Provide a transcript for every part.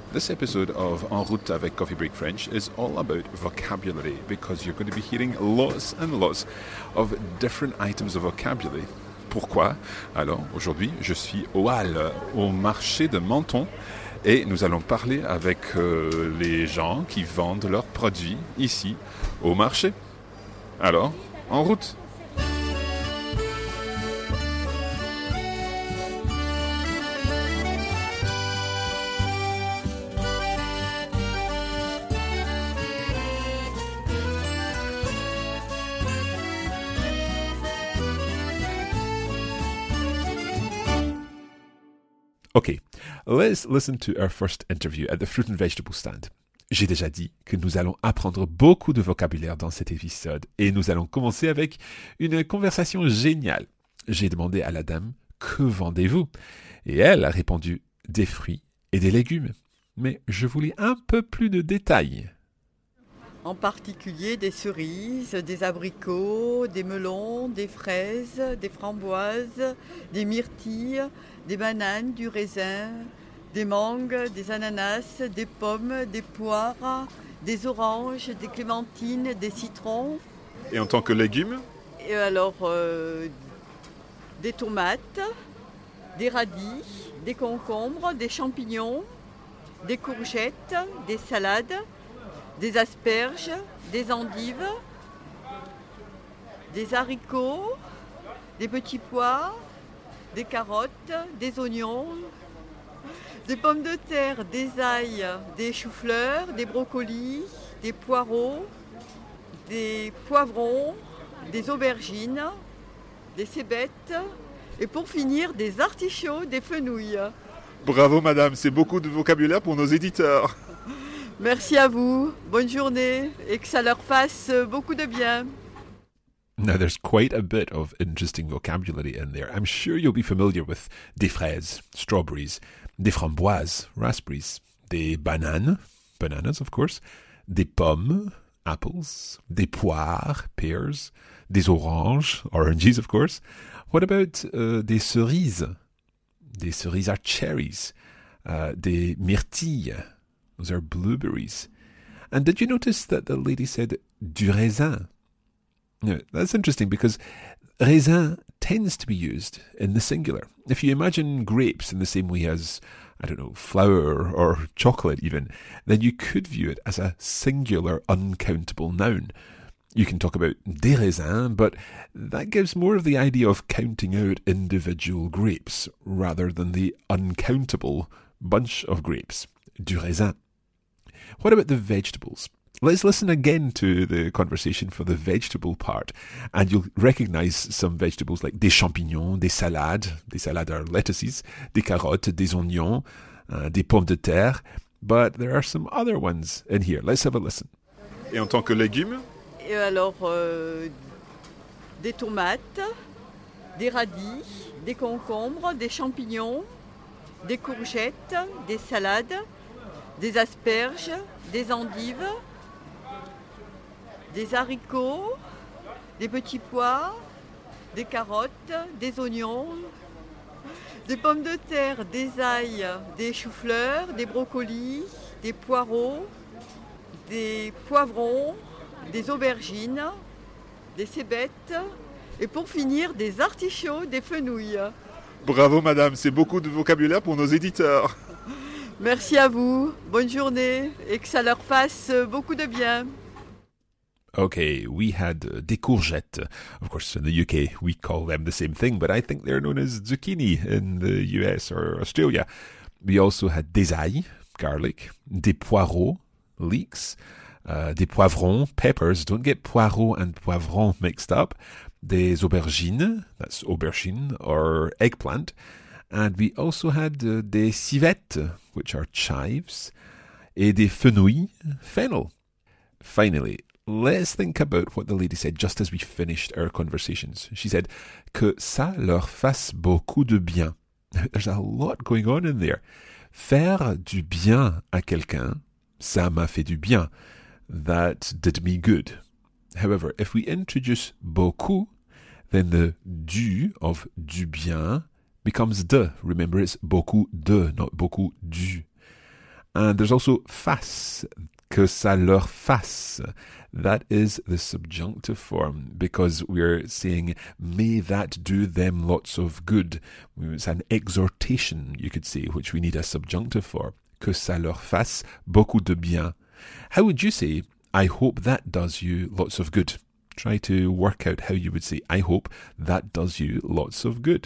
This episode of En route avec Coffee Break French is all about vocabulary because you're going to be hearing lots and lots of different items of vocabulary. Pourquoi? Alors, aujourd'hui, je suis au Halles, au marché de Menton, et nous allons parler avec les gens qui vendent leurs produits ici, au marché. Alors, en route! Okay, let's listen to our first interview at the fruit and vegetable stand. J'ai déjà dit que nous allons apprendre beaucoup de vocabulaire dans cet épisode et nous allons commencer avec une conversation géniale. J'ai demandé à la dame « Que vendez-vous » et elle a répondu « Des fruits et des légumes ». Mais je voulais un peu plus de détails. En particulier des cerises, des abricots, des melons, des fraises, des framboises, des myrtilles, des bananes, du raisin, des mangues, des ananas, des pommes, des poires, des oranges, des clémentines, des citrons. Et en tant que légumes? Et alors, des tomates, des radis, des concombres, des champignons, des courgettes, des salades, des asperges, des endives, des haricots, des petits pois, des carottes, des oignons, des pommes de terre, des ails, des choux-fleurs, des brocolis, des poireaux, des poivrons, des aubergines, des cébettes et pour finir des artichauts, des fenouilles. Bravo madame, c'est beaucoup de vocabulaire pour nos éditeurs. Merci à vous, bonne journée et que ça leur fasse beaucoup de bien. Now there's quite a bit of interesting vocabulary in there. I'm sure you'll be familiar with des fraises, strawberries, des framboises, raspberries, des bananes, bananas of course, des pommes, apples, des poires, pears, des oranges, oranges of course. What about des cerises? Des cerises are cherries. Des myrtilles. Those are blueberries. And did you notice that the lady said du raisin? Yeah, that's interesting because raisin tends to be used in the singular. If you imagine grapes in the same way as, I don't know, flour or chocolate even, then you could view it as a singular uncountable noun. You can talk about des raisins, but that gives more of the idea of counting out individual grapes rather than the uncountable bunch of grapes. Du raisin. What about the vegetables? Let's listen again to the conversation for the vegetable part, and you'll recognize some vegetables like des champignons, des salades are lettuces, des carottes, des oignons, des pommes de terre, but there are some other ones in here. Let's have a listen. Et en tant que légumes? Et alors, des tomates, des radis, des concombres, des champignons, des courgettes, des salades, des asperges, des endives, des haricots, des petits pois, des carottes, des oignons, des pommes de terre, des ails, des choux-fleurs, des brocolis, des poireaux, des poivrons, des aubergines, des cébettes et pour finir des artichauts, des fenouilles. Bravo madame, c'est beaucoup de vocabulaire pour nos éditeurs. Merci à vous, bonne journée et que ça leur fasse beaucoup de bien. Okay, we had des courgettes. Of course, in the UK, we call them the same thing, but I think they're known as zucchini in the US or Australia. We also had des ails, garlic, des poireaux, leeks, des poivrons, peppers. Don't get poireaux and poivron mixed up. Des aubergines, that's aubergine or eggplant. And we also had des civettes, which are chives, et des fenouilles, fennel. Finally, let's think about what the lady said just as we finished our conversations. She said, que ça leur fasse beaucoup de bien. There's a lot going on in there. Faire du bien à quelqu'un, ça m'a fait du bien. That did me good. However, if we introduce beaucoup, then the du of du bien becomes de. Remember, it's beaucoup de, not beaucoup du. And there's also fasse, que ça leur fasse. That is the subjunctive form because we're saying, may that do them lots of good. It's an exhortation, you could say, which we need a subjunctive for. Que ça leur fasse beaucoup de bien. How would you say, I hope that does you lots of good? Try to work out how you would say, I hope that does you lots of good.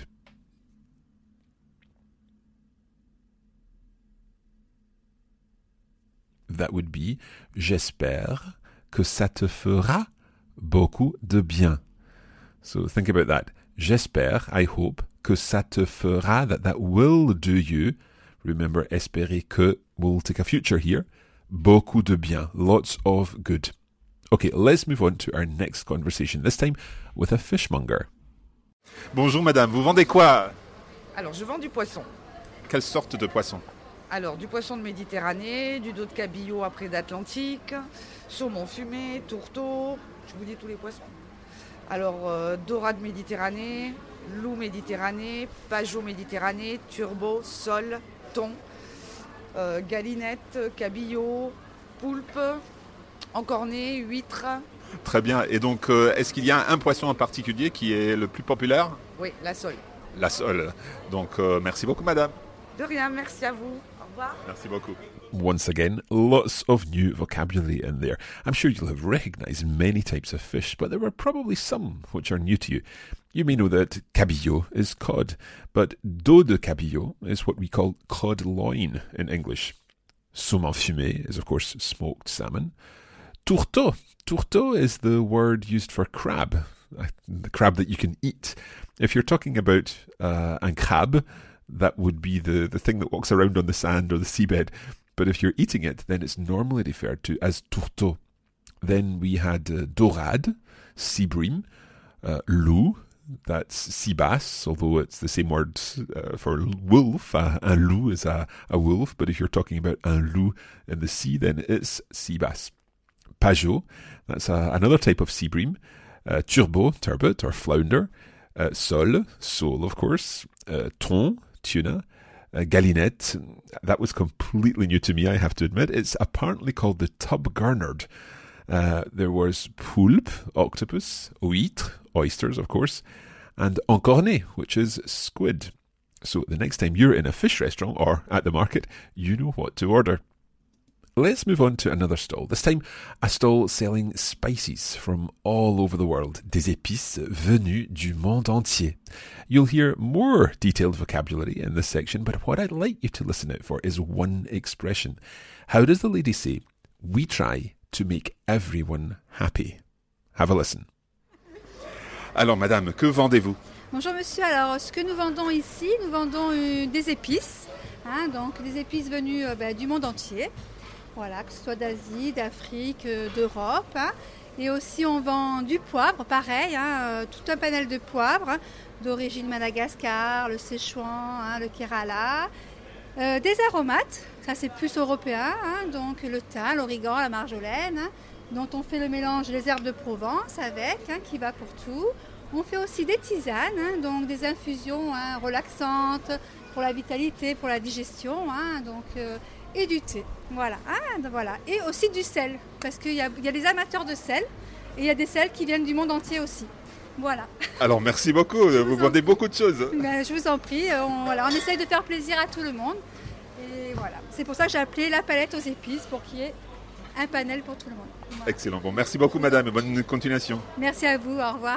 That would be, j'espère que ça te fera beaucoup de bien. So think about that. J'espère, I hope, que ça te fera, that will do you. Remember, espérer que will take a future here. Beaucoup de bien, lots of good. Okay, let's move on to our next conversation, this time with a fishmonger. Bonjour madame, vous vendez quoi? Alors, je vends du poisson. Quelle sorte de poisson? Alors, du poisson de Méditerranée, du dos de cabillaud après d'Atlantique, saumon fumé, tourteau, je vous dis tous les poissons. Alors, dorade Méditerranée, loup Méditerranée, pajot Méditerranée, turbo, sole, thon, galinette, cabillaud, poulpe, encorné, huître. Très bien, et donc est-ce qu'il y a un poisson en particulier qui est le plus populaire? Oui, la sole. La sole. Donc merci beaucoup madame. De rien, merci à vous. Au revoir. Merci beaucoup. Once again, lots of new vocabulary in there. I'm sure you'll have recognized many types of fish, but there were probably some which are new to you. You may know that cabillaud is cod, but dos de cabillaud is what we call cod loin in English. Saumon fumé is, of course, smoked salmon. Tourteau. Tourteau is the word used for crab, the crab that you can eat. If you're talking about un crabe, that would be the thing that walks around on the sand or the seabed. But if you're eating it, then it's normally referred to as tourteau. Then we had dorade, sea bream, loup, that's sea bass, although it's the same word for wolf. Un loup is a wolf, but if you're talking about un loup in the sea, then it's sea bass. Pajot, that's another type of sea bream. Turbo, turbot or flounder. Sole, sole of course. Thon, tuna. Galinette, that was completely new to me, I have to admit. It's apparently called the tub gurnard. There was poulpe, octopus, huître, oysters of course, and encorné, which is squid. So the next time you're in a fish restaurant or at the market, you know what to order. Let's move on to another stall, this time a stall selling spices from all over the world, des épices venues du monde entier. You'll hear more detailed vocabulary in this section, but what I'd like you to listen out for is one expression. How does the lady say, we try to make everyone happy? Have a listen. Alors madame, que vendez-vous? Bonjour monsieur, alors ce que nous vendons ici, nous vendons des épices, donc des épices venues du monde entier. Voilà, que ce soit d'Asie, d'Afrique, d'Europe. Et aussi on vend du poivre, pareil, tout un panel de poivres d'origine Madagascar, le Szechuan, le Kerala. Des aromates, ça c'est plus européen, donc le thym, l'origan, la marjolaine, dont on fait le mélange des herbes de Provence avec, qui va pour tout. On fait aussi des tisanes, donc des infusions relaxantes pour la vitalité, pour la digestion, et du thé. Voilà. Voilà. Et aussi du sel, parce qu'il y a des amateurs de sel, et il y a des sels qui viennent du monde entier aussi. Voilà. Alors merci beaucoup, vous vendez beaucoup de choses. Ben, je vous en prie, on essaye de faire plaisir à tout le monde. Et voilà. C'est pour ça que j'ai appelé la palette aux épices, pour qu'il y ait un panel pour tout le monde. Voilà. Excellent. Bon, merci beaucoup madame et bonne continuation. Merci à vous, au revoir.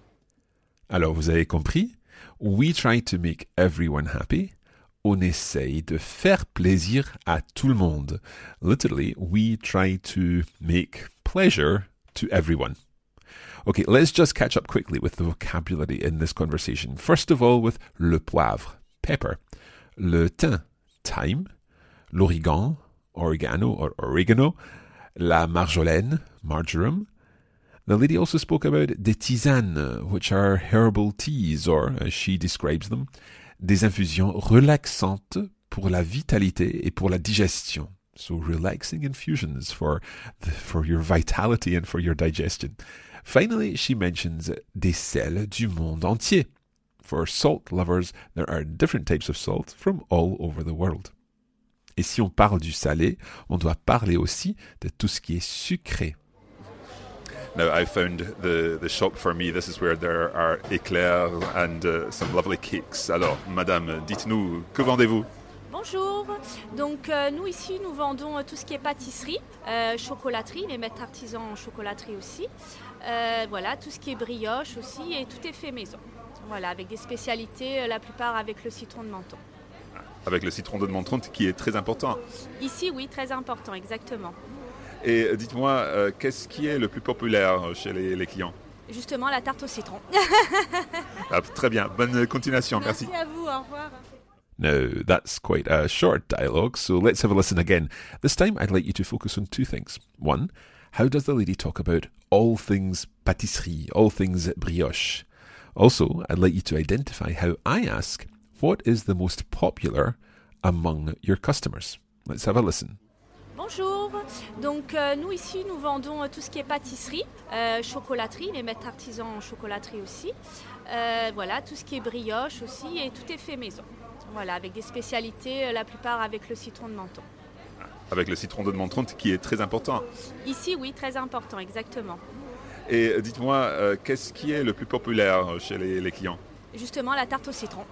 Alors vous avez compris, we try to make everyone happy. On essaye de faire plaisir à tout le monde. Literally, we try to make pleasure to everyone. Okay, let's just catch up quickly with the vocabulary in this conversation. First of all, with le poivre, pepper, le thym, thyme, l'origan, oregano or oregano, la marjolaine, marjoram. The lady also spoke about des tisanes, which are herbal teas, or, as she describes them, des infusions relaxantes pour la vitalité et pour la digestion. So relaxing infusions for your vitality and for your digestion. Finally, she mentions des sels du monde entier. For salt lovers, there are different types of salt from all over the world. Et si on parle du salé, on doit parler aussi de tout ce qui est sucré. Now, I found the shop for me. This is where there are éclairs and some lovely cakes. Alors, madame, dites-nous, que vendez-vous? Bonjour, donc nous ici nous vendons tout ce qui est pâtisserie, chocolaterie, les maîtres artisans en chocolaterie aussi, voilà, tout ce qui est brioche aussi et tout est fait maison, voilà, avec des spécialités, la plupart avec le citron de Menton. Avec le citron de Menton qui est très important. Ici oui, très important, exactement. Et dites-moi, qu'est-ce qui est le plus populaire chez les clients? Justement la tarte au citron. Très bien, bonne continuation, merci. Merci à vous, au revoir. Now, that's quite a short dialogue, so let's have a listen again. This time, I'd like you to focus on two things. One, how does the lady talk about all things pâtisserie, all things brioche? Also, I'd like you to identify how I ask, what is the most popular among your customers? Let's have a listen. Bonjour, donc nous ici nous vendons tout ce qui est pâtisserie, chocolaterie, les maîtres artisans en chocolaterie aussi, voilà, tout ce qui est brioche aussi et tout est fait maison. Voilà, avec des spécialités, la plupart avec le citron de Menton. Avec le citron de Menton qui est très important. Ici, oui, très important, exactement. Et dites-moi, qu'est-ce qui est le plus populaire chez les clients? Justement, la tarte au citron.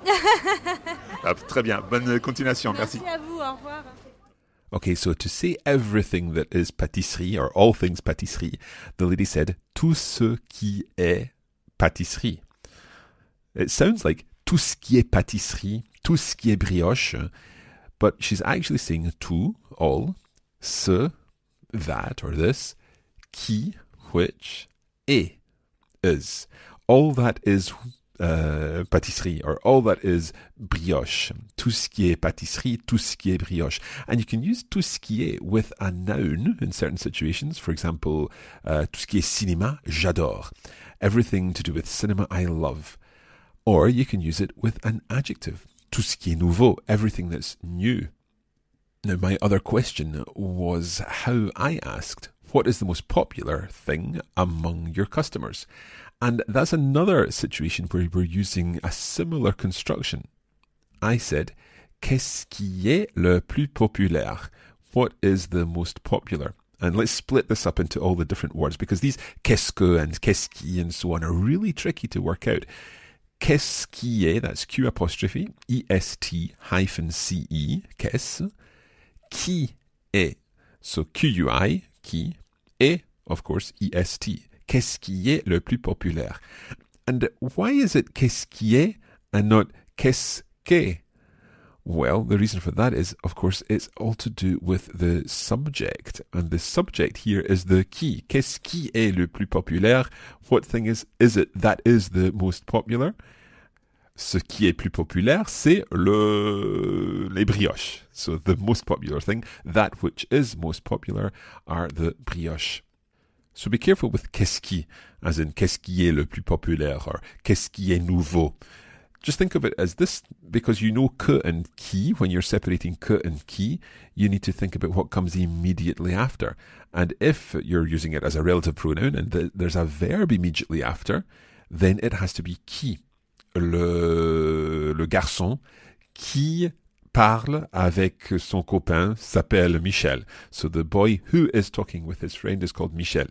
Très bien, bonne continuation, merci. Merci à vous, au revoir. Okay, so to say everything that is pâtisserie, or all things pâtisserie, the lady said, tout ce qui est pâtisserie. It sounds like tout ce qui est pâtisserie, tout ce qui est brioche, but she's actually saying tout, all, ce, that, or this, qui, which, est, is. All that is pâtisserie, or all that is brioche. Tout ce qui est pâtisserie, tout ce qui est brioche. And you can use tout ce qui est with a noun in certain situations. For example, tout ce qui est cinéma, j'adore. Everything to do with cinema, I love. Or you can use it with an adjective. Tout ce qui est nouveau, everything that's new. Now, my other question was how I asked, what is the most popular thing among your customers? And that's another situation where we're using a similar construction. I said, qu'est-ce qui est le plus populaire? What is the most popular? And let's split this up into all the different words because these qu'est-ce que and qu'est-ce qui and so on are really tricky to work out. Qu'est-ce qui est, that's Q apostrophe, E-S-T hyphen C-E, qu'est-ce, qui est, so Q-U-I, qui, est, of course, E-S-T. Qu'est-ce qui est le plus populaire? And why is it qu'est-ce qui est and not qu'est-ce qu'est? Well, the reason for that is, of course, it's all to do with the subject. And the subject here is the qui. Qu'est-ce qui est le plus populaire? What thing is it that is the most popular? Ce qui est plus populaire, c'est les brioches. So the most popular thing, that which is most popular, are the brioches. So be careful with qu'est-ce qui, as in qu'est-ce qui est le plus populaire, or qu'est-ce qui est nouveau. Just think of it as this, because you know que and qui, when you're separating que and qui, you need to think about what comes immediately after. And if you're using it as a relative pronoun and there's a verb immediately after, then it has to be qui. Le garçon qui parle avec son copain s'appelle Michel. So the boy who is talking with his friend is called Michel.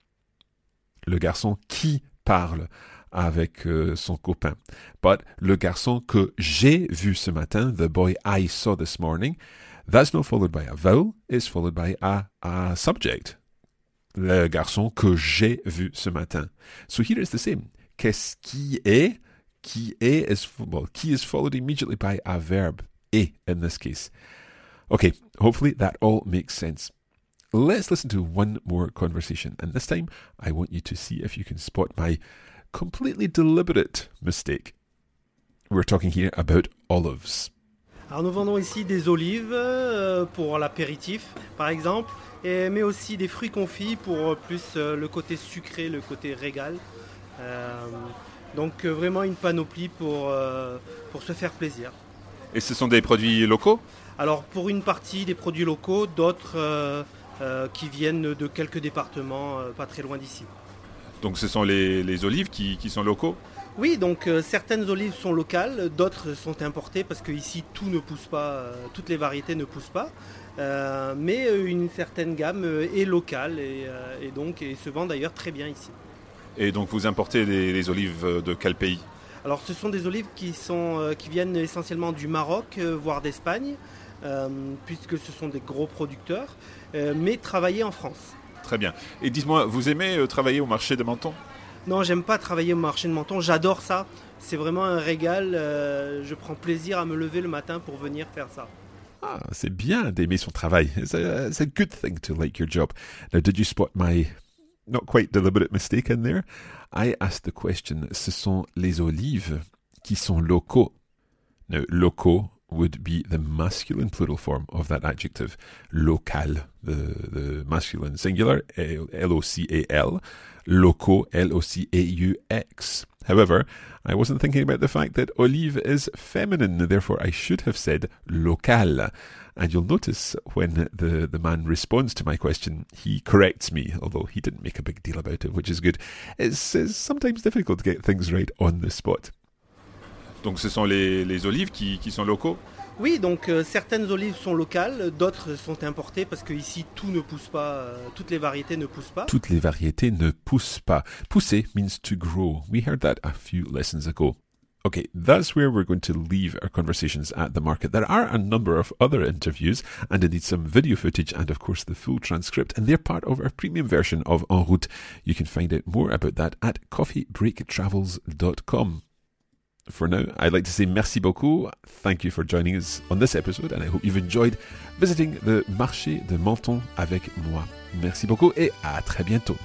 Le garçon qui parle avec son copain. But le garçon que j'ai vu ce matin, the boy I saw this morning, that's not followed by a vowel, it's followed by a subject. Le garçon que j'ai vu ce matin. So here it's the same. Qu'est-ce qui est? Qui is followed immediately by a verb, est in this case. Okay, hopefully that all makes sense. Let's listen to one more conversation, and this time I want you to see if you can spot my completely deliberate mistake. We're talking here about olives. Alors nous vendons ici des olives pour l'apéritif par exemple, mais aussi des fruits confits pour plus le côté sucré, le côté régal. Donc vraiment une panoplie pour se faire plaisir. Et ce sont des produits locaux? Alors pour une partie des produits locaux, d'autres qui viennent de quelques départements pas très loin d'ici. Donc ce sont les olives qui sont locaux? Oui, donc certaines olives sont locales, d'autres sont importées parce qu'ici tout ne pousse pas, toutes les variétés ne poussent pas. Mais une certaine gamme est locale et donc et se vend d'ailleurs très bien ici. Et donc vous importez les olives de quel pays ? Alors ce sont des olives qui viennent essentiellement du Maroc, voire d'Espagne, puisque ce sont des gros producteurs, mais travaillées en France. Très bien. Et dites-moi, vous aimez travailler au marché de Menton ? Non, j'aime pas travailler au marché de Menton, j'adore ça. C'est vraiment un régal, je prends plaisir à me lever le matin pour venir faire ça. Ah, c'est bien d'aimer son travail. It's a good thing to like your job. Now, did you spot my not quite deliberate mistake in there? I asked the question, ce sont les olives qui sont locaux. Now, locaux would be the masculine plural form of that adjective. Local, the masculine singular, L-O-C-A-L. Locaux, L-O-C-A-U-X. However, I wasn't thinking about the fact that olive is feminine, therefore I should have said local. And you'll notice when the man responds to my question, he corrects me, although he didn't make a big deal about it, which is good. It's sometimes difficult to get things right on the spot. Donc ce sont les olives qui sont locaux ? Oui, donc certaines olives sont locales, d'autres sont importées parce qu'ici tout ne pousse pas, toutes les variétés ne poussent pas. Toutes les variétés ne poussent pas. Pousser means to grow. We heard that a few lessons ago. Okay, that's where we're going to leave our conversations at the market. There are a number of other interviews and indeed some video footage and of course the full transcript, and they're part of our premium version of En Route. You can find out more about that at coffeebreaktravels.com. For now, I'd like to say merci beaucoup. Thank you for joining us on this episode, and I hope you've enjoyed visiting the marché de Menton avec moi. Merci beaucoup et à très bientôt.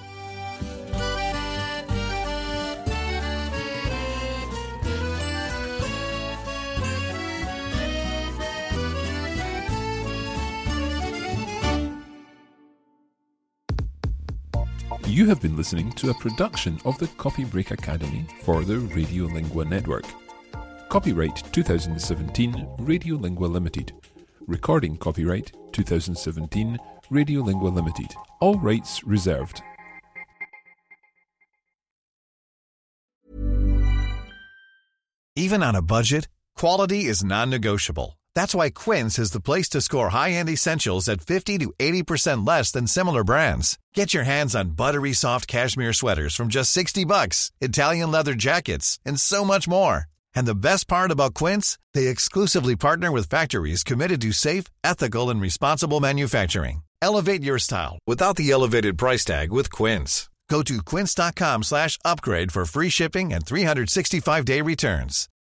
You have been listening to a production of the Coffee Break Academy for the Radiolingua Network. Copyright 2017 Radiolingua Limited. Recording copyright 2017 Radiolingua Limited. All rights reserved. Even on a budget, quality is non-negotiable. That's why Quince is the place to score high-end essentials at 50 to 80% less than similar brands. Get your hands on buttery soft cashmere sweaters from just $60, Italian leather jackets, and so much more. And the best part about Quince, they exclusively partner with factories committed to safe, ethical, and responsible manufacturing. Elevate your style without the elevated price tag with Quince. Go to quince.com/upgrade for free shipping and 365-day returns.